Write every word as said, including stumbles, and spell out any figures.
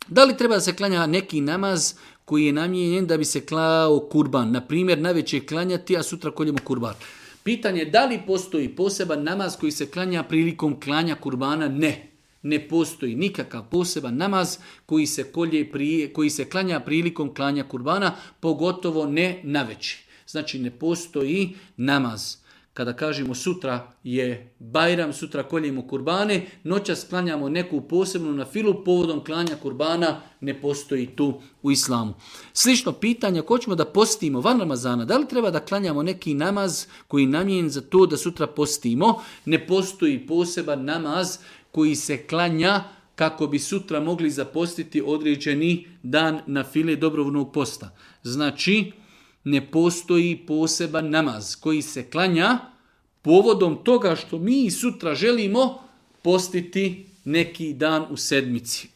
Da li treba da se klanja neki namaz koji je namijenjen da bi se klao kurban? Na primjer, navečer klanjati, a sutra koljemo kurban. Pitanje je da li postoji poseban namaz koji se klanja prilikom klanja kurbana? Ne. Ne postoji nikakav poseban namaz koji se, kolje prije, koji se klanja prilikom klanja kurbana, pogotovo ne navečer. Znači ne postoji namaz. Kada kažemo sutra je Bajram, sutra koljemo kurbane, noćas klanjamo neku posebnu nafilu povodom klanja kurbana, ne postoji tu u islamu. Slično pitanje, ako hoćemo da postimo van Ramazana, da li treba da klanjamo neki namaz koji je namijenjen za to da sutra postimo? Ne postoji poseban namaz koji se klanja kako bi sutra mogli zapostiti određeni dan nafile dobrovoljnog posta. Znači, ne postoji poseban namaz koji se klanja povodom toga što mi sutra želimo postiti neki dan u sedmici.